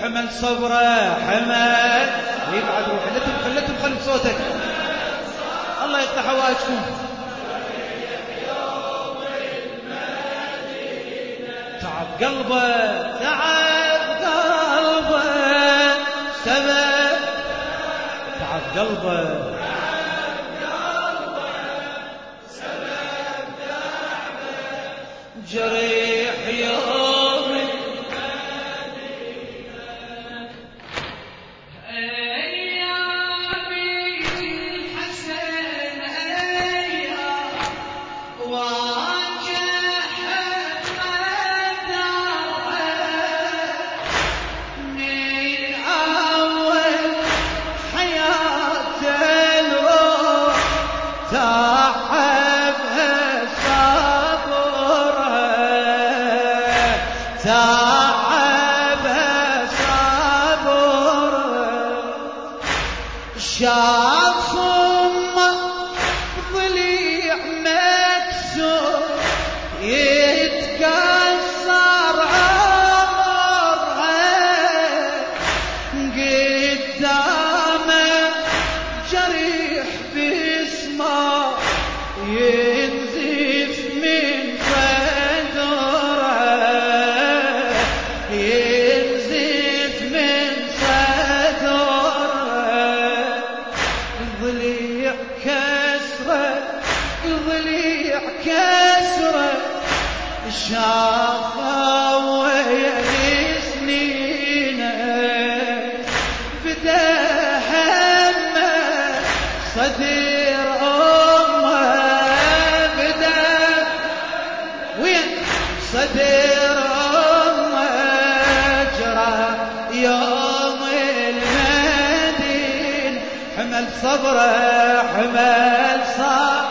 حمل صبره حمل يبعد روح. خلتهم خلف صوتك. الله يقطع حوائجكم. تعب قلبه سبب تعب قلبه جريح يوم أيامي الحسن أيام واجهت قدرها من أول حياة الروح تعبها شاف أمه ضليع مكسور يتكسر عمرها قدامه جريح باسمه ينزف من صدرها ينزف من صدرها الضليع كسره شافها ويا سنينه بدا همه صدر امه بدا وين صدر امه جرى يوم المدين حمل صبره حمل صبره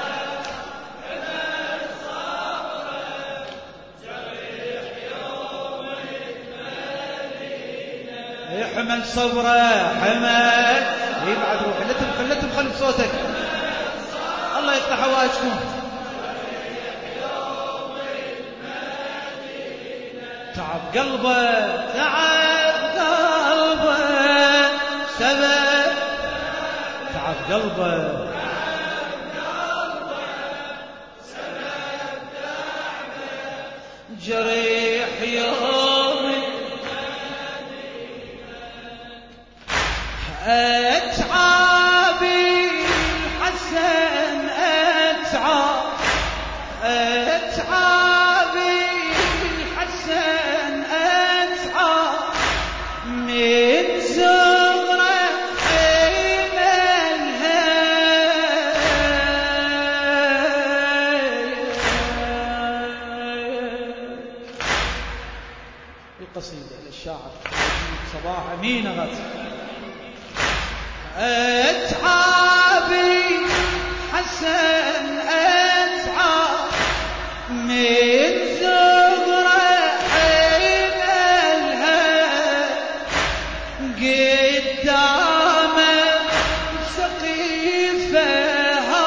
حمل صبره حمل يبعد روح. خلتهم خلف صوتك. الله يقطع حوائجكم. تعب قلبه سبب تعب قلبه جريح يوم أتعابي الحسن أتعابي الحسن أتعاب من صغره حملها القصيدة للشاعر صباح أمين غازي. أتعابي حسن أتعاب من صغره حملها قدامه سقيفها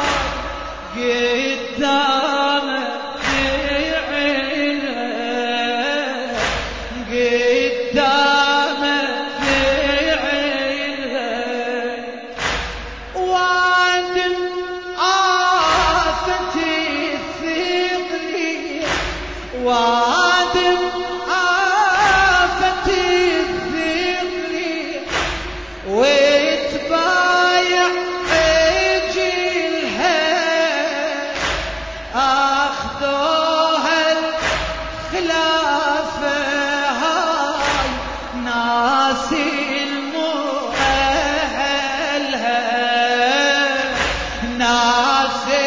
قدامه بعينها قدامه وادم آفتي الثقلي ويتبايع اجلها اخذوها الخلافة هاي ناسي المؤهلها ناسي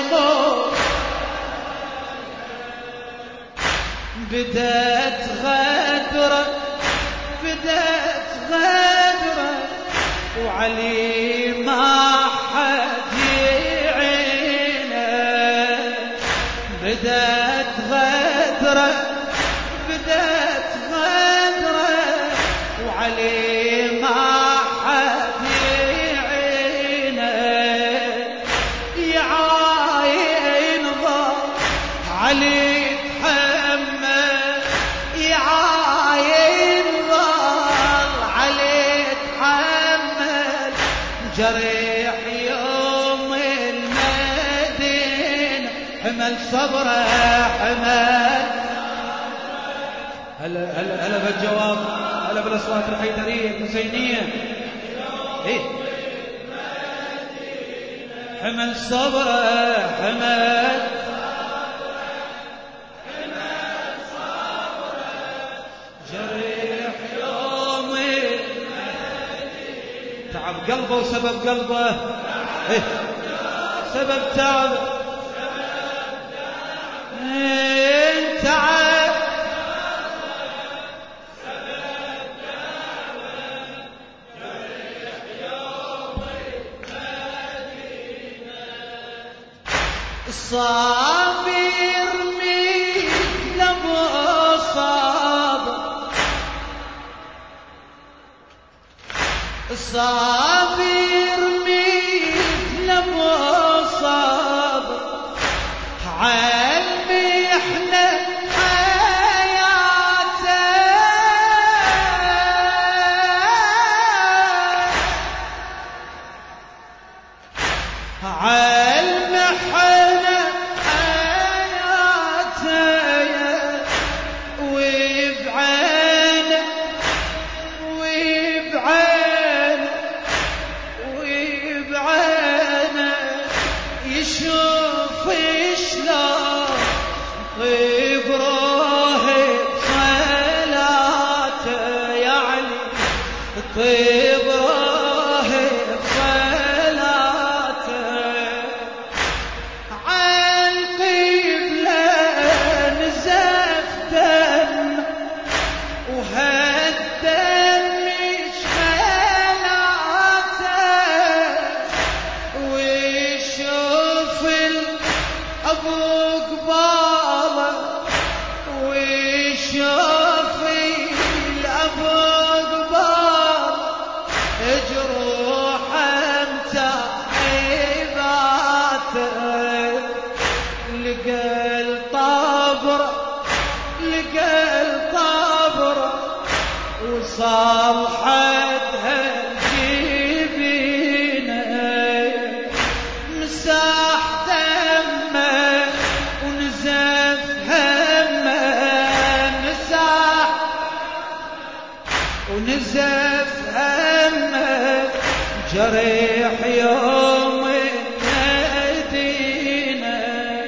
بدت غدرة وعلي ما حد يعينه بدت غدرة وعلي ما حد يعينه يعاين ضل علي يعاين ضل جريح يوم المدينة حمل صبره حمل. هلا بالجواب، هلا بالاصوات الحيدريه الحسينيه. ايه حمل صبره حمل جريح يوم تعب قلبه وسبب قلبه. إيه سبب تعب تعب الصابر مثل ابو صابر الصابر مثل ابو صابر عالمحنة حياته عالمحنة حياته وبعينه وبعينه وبعينه يشوف شلون طيب روحي بصلاته يا علي طيب روحي بصلاته عن قبله نزف دم وهالدم شمالاته ويشوف الأبو قباله ويشوف الأبو قباله جروحه متعباته لقى الطبره لقى الطبره وصالحتها الجبينه مساح دمه ونزف همه مساح ونزف همه جريح يوم المدينة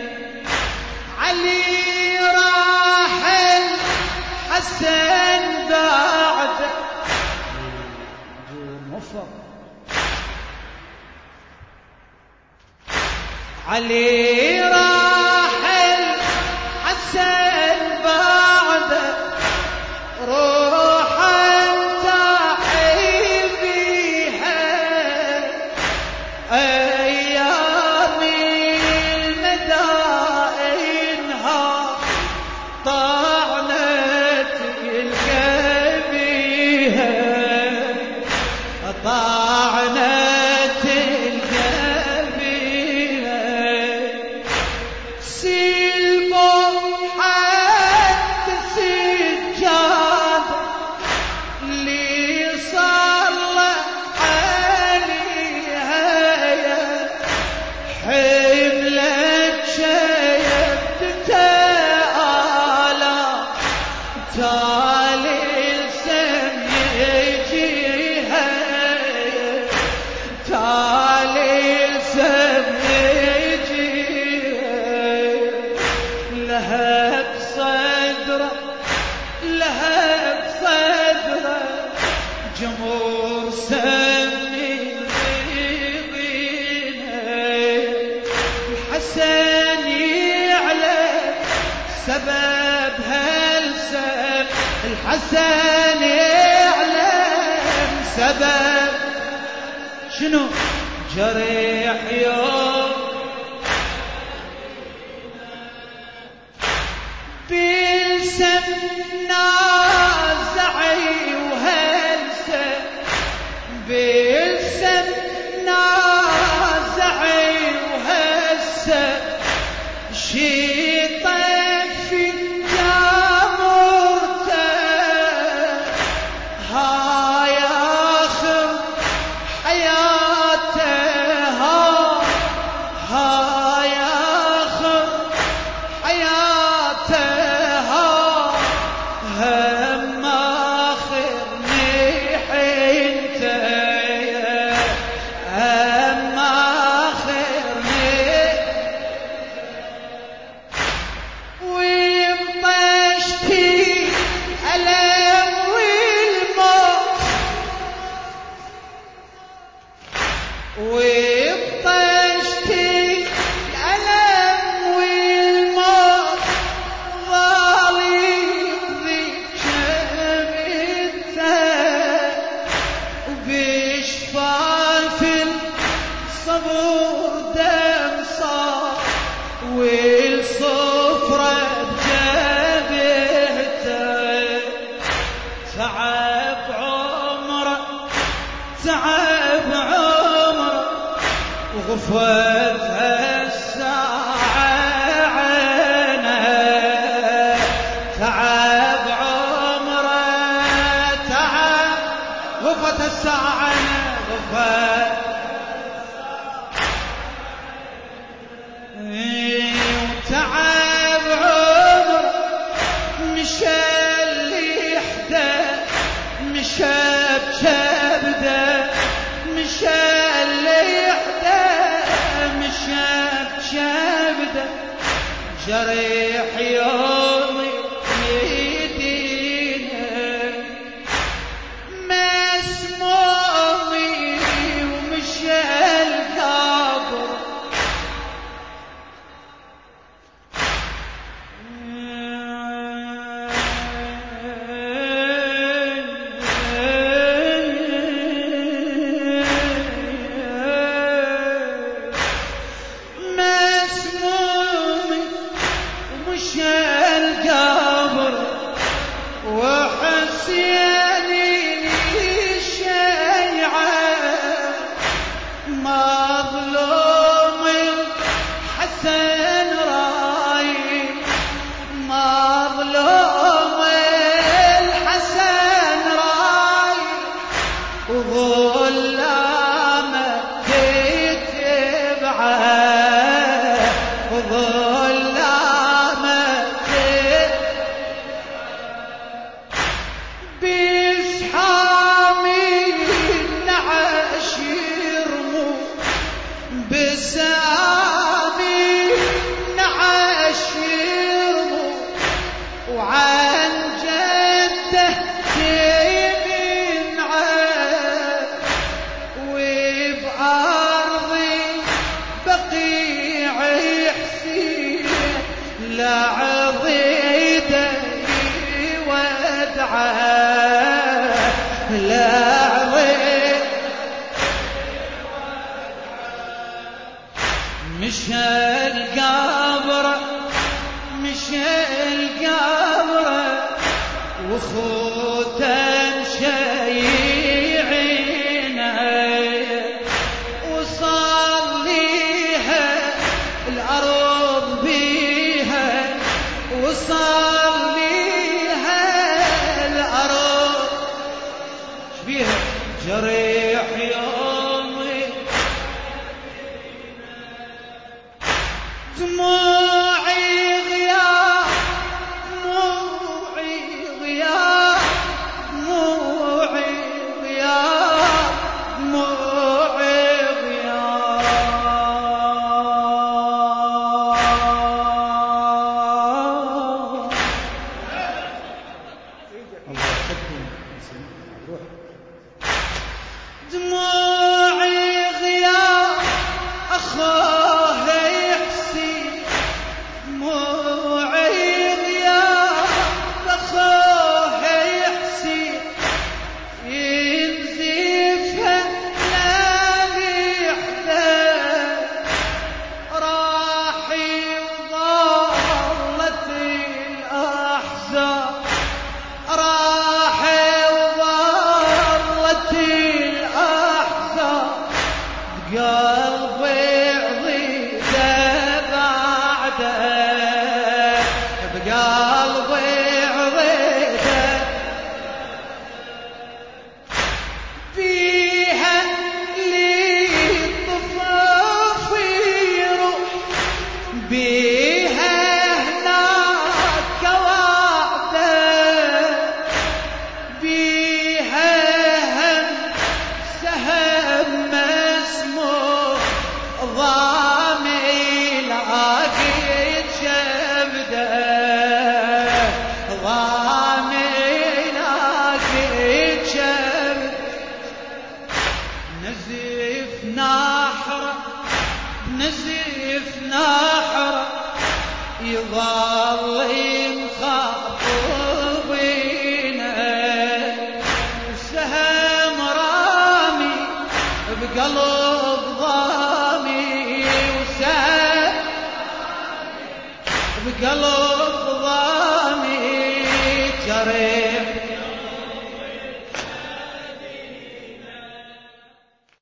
علي راح الحسن بعد علي راح الحسن بعد روح تحي بيها أيام المدائنها طعنت الكبيها طعنت الكبيها سلموا حتى سجاد اللي صلى عليها حملت شيبته آلاف تالي السم يجيها تالي السم يجيها لها بصدره لها بصدره جمهور سمي الحسن يعلم سبب هالسب الحسن يعلم سبب شنو جريح يوم بالسم نازعي وهالسب بالسم نازعي وهالسب شي طفي جامرته هاي آخر حياة وبطشتي الألم والموت ظالي يقضي شمته وبشفاف الصبر دم صار والصفرة بجبهته تعب عمره تعب عمره وغفت الساعة عينه تعب عمره تعب غفت الساعة عينه غفت وتعب عمره مشى اللي يحدى مشى بكبده مشى اللي يحدى مشى بكبده جريح يومي يدينه مسمومي ومشى القبر مظلوم الحسن راي مظلوم الحسن راي وظلامه تتبعه وظلامه بسحامي النعش يرمو بسامي نعش يرمو وعن جده يمنعه وبأرضي بقيع يحسين لعضيده يودعه لعضيده مشى القبر مشى القبر وخوته مشيعينه وصليها الأرض بيها وصليها الأرض شبيها جريح يومي دموعي غياب دموعي غياب دموعي غياب دموعي غياب دموعي غياب أخوه يحسين دموعي غياب أخوه يحسين ينزفها لا يحدى راحي وظلت الأحزان راحي وظلت الأحزان بقلبي عضيده بعده بقلبي عضيده فيها اللي طفف يروح بيها هناك وعده بيها هم سهم مسموع ضامي لاقيت شبده ضامي لاقيت شبده نزف ناحرة بنزف ناحرة يظل مخاطبينا والسهم رامي بقلب ضامي والسهم بقلب ضامي جريح